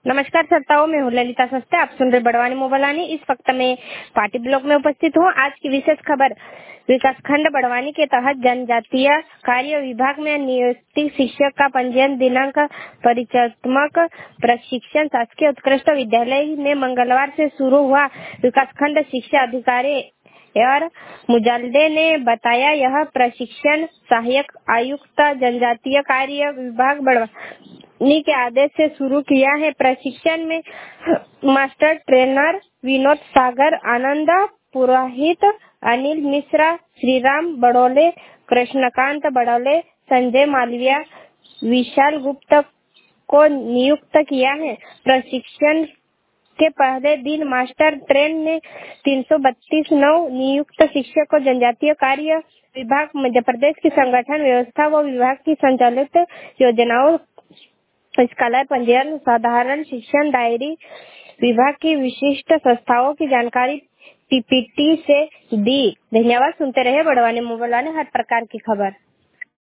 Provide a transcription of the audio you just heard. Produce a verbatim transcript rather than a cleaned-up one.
नमस्कार श्रोताओं, मैं हूँ ललिता सस्ते। आप सुन रहे बड़वानी मोबाइलानी। इस वक्त मैं पार्टी ब्लॉक में उपस्थित हूँ। आज की विशेष खबर, विकासखंड बड़वानी के तहत जनजातीय कार्य विभाग में नियुक्त शिक्षक का पंजीयन दिनांक परिचयात्मक प्रशिक्षण शासकीय उत्कृष्ट विद्यालय में मंगलवार से शुरू हुआ। विकासखंड शिक्षा अधिकारी और मुजाल्दे ने बताया, यह प्रशिक्षण सहायक आयुक्त जनजातीय कार्य विभाग बड़वानी के आदेश से शुरू किया है। प्रशिक्षण में मास्टर ट्रेनर विनोद सागर, आनंद पुरोहित, अनिल मिश्रा, श्रीराम बड़ोले, कृष्णकांत बड़ोले, संजय मालविया, विशाल गुप्ता को नियुक्त किया है। प्रशिक्षण के पहले दिन मास्टर ट्रेन ने तीन सौ बत्तीस नव नियुक्त शिक्षक को जनजातीय कार्य विभाग मध्य प्रदेश की संगठन व्यवस्था व विभाग की संचालित योजनाओं, स्कॉलर पंजीयन, साधारण शिक्षण, डायरी विभाग की विशिष्ट संस्थाओं की जानकारी पीपीटी से दी। धन्यवाद। सुनते रहे बड़वानी मोबाइल, हर प्रकार की खबर।